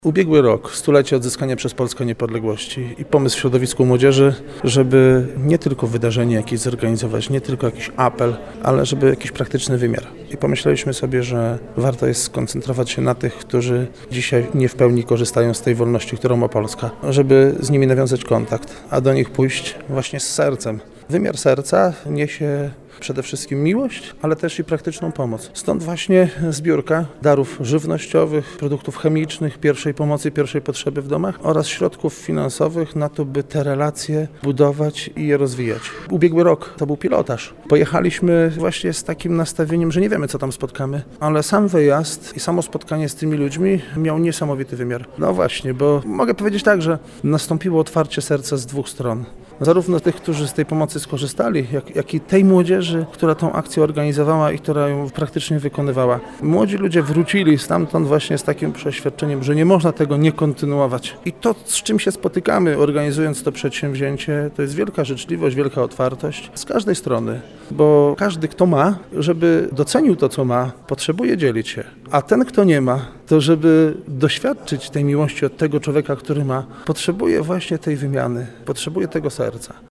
Ubiegły rok, stulecie odzyskania przez Polskę niepodległości i pomysł w środowisku młodzieży, żeby nie tylko wydarzenie jakieś zorganizować, nie tylko jakiś apel, ale żeby jakiś praktyczny wymiar. I pomyśleliśmy sobie, że warto jest skoncentrować się na tych, którzy dzisiaj nie w pełni korzystają z tej wolności, którą ma Polska, żeby z nimi nawiązać kontakt, a do nich pójść właśnie z sercem. Wymiar serca niesie przede wszystkim miłość, ale też i praktyczną pomoc. Stąd właśnie zbiórka darów żywnościowych, produktów chemicznych, pierwszej pomocy, pierwszej potrzeby w domach oraz środków finansowych na to, by te relacje budować i je rozwijać. Ubiegły rok to był pilotaż. Pojechaliśmy właśnie z takim nastawieniem, że nie wiemy, co tam spotkamy, ale sam wyjazd i samo spotkanie z tymi ludźmi miał niesamowity wymiar. No właśnie, bo mogę powiedzieć tak, że nastąpiło otwarcie serca z dwóch stron. Zarówno tych, którzy z tej pomocy skorzystali, jak i tej młodzieży, która tą akcję organizowała i która ją praktycznie wykonywała. Młodzi ludzie wrócili stamtąd właśnie z takim przeświadczeniem, że nie można tego nie kontynuować. I to, z czym się spotykamy, organizując to przedsięwzięcie, to jest wielka życzliwość, wielka otwartość z każdej strony, bo każdy, kto ma, żeby docenił to, co ma, potrzebuje dzielić się. A ten, kto nie ma, to żeby doświadczyć tej miłości od tego człowieka, który ma, potrzebuje właśnie tej wymiany, potrzebuje tego serca.